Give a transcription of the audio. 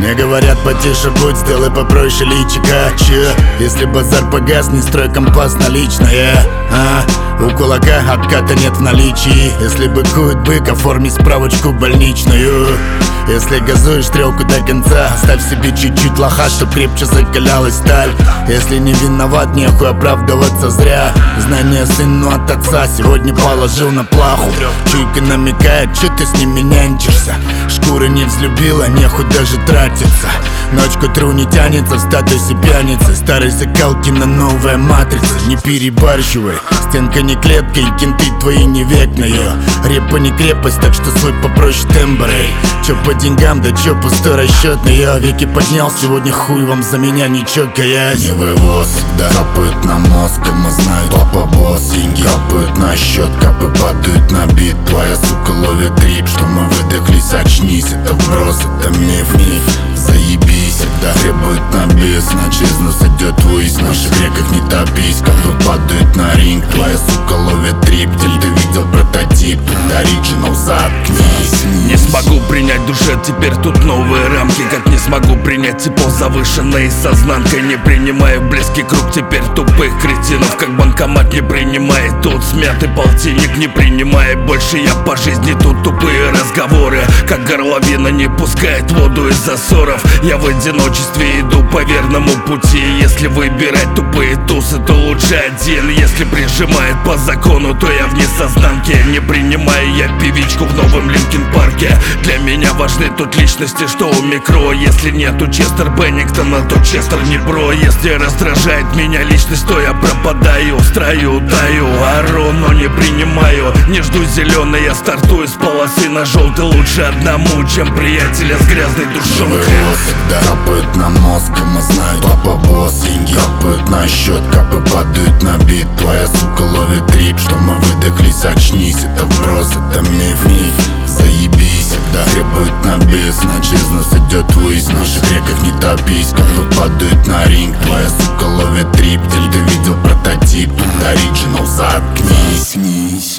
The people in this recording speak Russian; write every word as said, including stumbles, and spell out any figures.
Мне говорят, потише будь, сделай попроще личика. Че? Если базар погас, не строй компас наличное. А? У кулака отката нет в наличии. Если быкует бык, оформи справочку больничную. Если газуешь стрелку до конца, оставь себе чуть-чуть лоха, чтоб крепче закалялась сталь. Если не виноват, нехуй оправдываться зря. Знание сыну от отца сегодня положил на плаху. Чуйка намекает, че ты с ними нянчишься. Шкура не взлюбила, нехуй даже тратиться. Ночь к утру не тянется в статусе пьяницы. Старой закалки на новая матрица. Не перебарщивай, стенка не клетка и кенты твои не век на ее. Репа не крепость, так что свой попроще тембр. Че по деньгам, да че пустой расчет. Но я веки поднял, сегодня хуй вам за меня не чокаясь. Не вывоз, да капает на мозг, мы знают папа босс. Деньги капают на счет, капы падают на бит. Твоя сука ловит трип, что мы выдохлись, очнись. Это вброс, это миф, миф. Заебись, да требует на бис, иначе из нас идет ввысь. В наших реках не топись, капы падают на ринг. Твоя сука ловит трип, тель ты видел прототип. Оригинал, заткнись. Не смогу принять душе, теперь тут новые рамки. Как не смогу принять тепло завышенной сознанкой. Не принимаю в близкий круг теперь тупых кретинов. Как банкомат не принимает тут смятый полтинник. Не принимает больше я по жизни тут тупые разговоры. Как горловина не пускает воду из засоров. Я в одиночестве иду по верному пути. Если выбирать тупые тусы, то лучше один. Если прижимает по закону, то я вне сознанки. Не принимаю я певичку в новом Линкин Парке. Для меня важны тут личности, что у микро. Если нету Честер Беннингтона, то Честер не бро. Если раздражает меня личность, то я пропадаю. Строю, даю, ору, но не принимаю. Не жду зеленый, я стартую с полосы на желтый. Лучше одному, чем приятеля с грязной душонкой. Да капают на мозг, мы знают папа босс. Деньги капают на счет, капы падают на бит. Твоя сука ловит трип, что мы выдохлись, очнись. Это вброс, это миф, миф. Заебись, да требует на бис, иначе из нас идет ввысь. В наших реках не топись, капы падают на ринг. Твоя сука ловит трип, тель ты видел прототип. Оригинал, заткнись.